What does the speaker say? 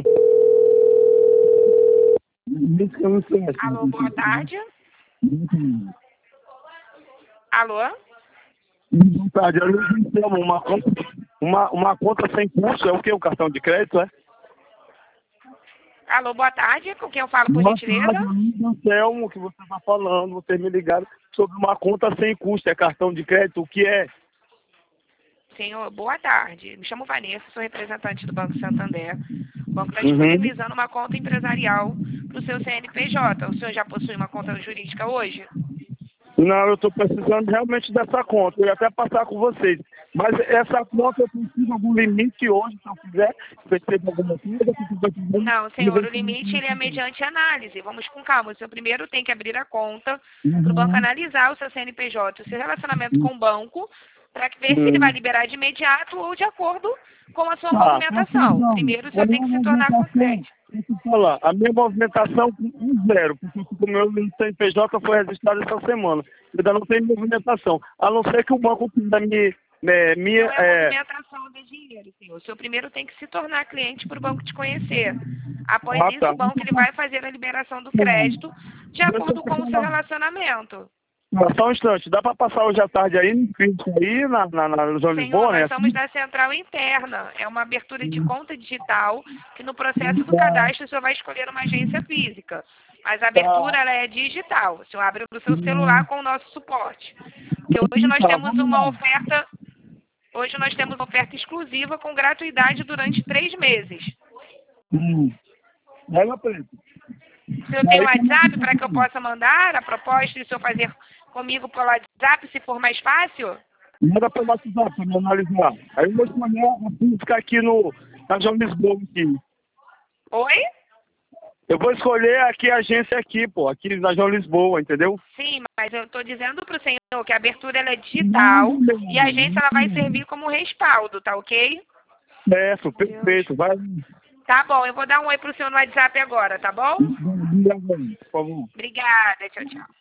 não. Isso que eu não sei. Alô, boa tarde. Alô? Boa tarde. Eu chamo uma conta sem custo. É o que? O cartão de crédito, é? Alô, boa tarde. Com quem eu falo, por Boa gentileza? tarde, Anselmo, que você está falando. Vocês me ligaram sobre uma conta sem custo. É cartão de crédito? O que é? Senhor, boa tarde. Me chamo Vanessa, sou representante do Banco Santander. O banco está Uhum. disponibilizando uma conta empresarial para o seu CNPJ. O senhor já possui uma conta jurídica hoje? Não, eu estou precisando realmente dessa conta. Eu ia até passar com vocês. Mas essa conta eu preciso de algum limite hoje, se eu quiser. Receber alguma coisa. Não, senhor, o limite ele é mediante análise. Vamos com calma. O senhor primeiro tem que abrir a conta para o banco analisar o seu CNPJ, o seu relacionamento com o banco, para ver se ele vai liberar de imediato ou de acordo com a sua movimentação. Primeiro, o senhor tem que se tornar consciente. Deixa eu falar, a minha movimentação é zero, porque o meu CNPJ foi registrado essa semana. Ainda não tem movimentação. A não ser que o banco da minha. Não é movimentação de dinheiro, senhor. O senhor primeiro tem que se tornar cliente para o banco te conhecer. Após isso, Tá. o banco ele vai fazer a liberação do crédito de acordo com o seu relacionamento. Só um instante, dá para passar hoje à tarde aí no físico aí, na Zona de Lisboa, Senhor, né? nós somos da central interna. É uma abertura de conta digital que no processo do cadastro o senhor vai escolher uma agência física. Mas a abertura ela é digital. O senhor abre no seu celular com o nosso suporte. Porque hoje nós temos uma oferta. Hoje nós temos uma oferta exclusiva com gratuidade durante 3 meses. Ela preta. O senhor tem o WhatsApp para que eu possa mandar a proposta e o senhor fazer comigo pelo WhatsApp, se for mais fácil? Manda para o WhatsApp para me analisar. Aí eu vou escolher a física aqui na João Lisboa. Aqui. Oi? Eu vou escolher aqui a agência aqui, pô, aqui na João Lisboa, entendeu? Sim, mas eu estou dizendo para o senhor que a abertura ela é digital e a agência ela vai servir como respaldo, tá ok? Certo, perfeito. Vai. Tá bom, eu vou dar um oi pro senhor no WhatsApp agora, tá bom? Por favor. Obrigada, tchau, tchau.